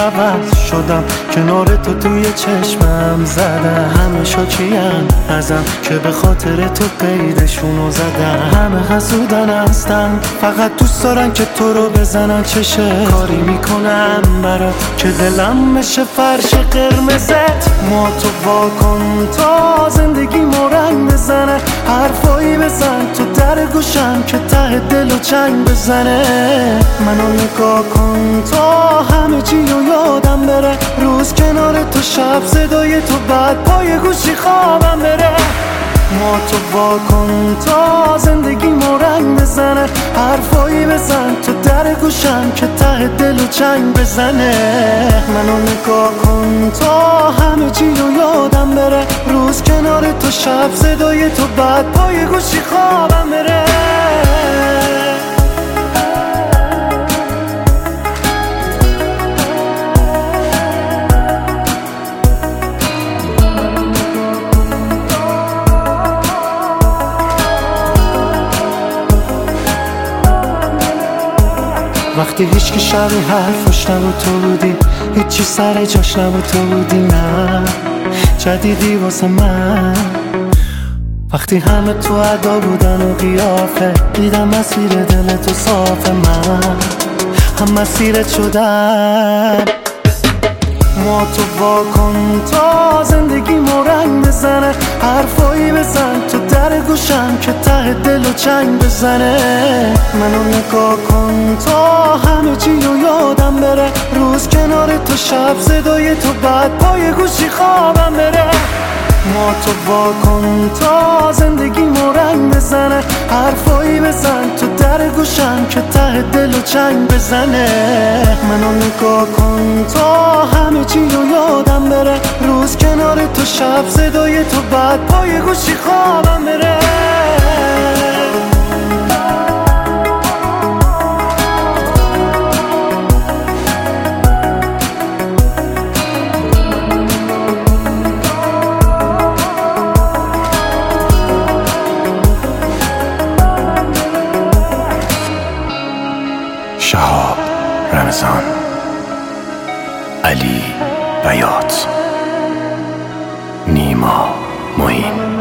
عوض شدم، کنار تو توی چشمم زدم. همه شاکین ازم که به خاطر تو قیدشونو زدم. همه حسودن هستن، فقط دوست دارن که تو رو بزنن. چشه کاری میکنم برات که دلم بشه فرش قرمزت. ما تو واکن تا زندگی رنگ بزنه. حرفایی بزن تو در گوشم که ته دل و چنگ بزنه. منو نگاه کن تا همه چی رو یادم بره. روز کنار تو، شب صدای تو، بعد پای گوشی خوابم بره. ما تو واکن تا زندگی رنگ بزنه. حرفایی بزن تو در گوشم که ته دل و چنگ بزنه. منو نگاه کن تا همه چی رو یادم بره. روز کنار تو، شب صدای تو، بعد پای گوشی خوابم بره. وقتی هیچکی شبیه حرفش نبود تو بودی، هیچی سر جاش نبود تو بودی. نه جدیدی واسه من. وقتی همه تو ادا بودن و قیافه، دیدم مسیر دل تو صافه. من هم مسیرت شدم. ما تو واکن تا زندگی رنگ بزنه. حرفایی بزن تو در گوشم که ته دل و چنگ بزنه. منو نگاه کن تا همه چی رو یادم بره. روز کنار تو، شب صدای تو، بعد پای گوشی خوابم بره. ما تو واکن تا زندگی رنگ بزنه. حرفایی بزن تو در گوشم که ته دل و چنگ بزنه. منو نگاه کن تا همه چی رو یادم بره. روز کنار تو، شب صدای تو، بعد پای گوشی خوابم بره. شهاب رمضان، علی بیات، نیما معین.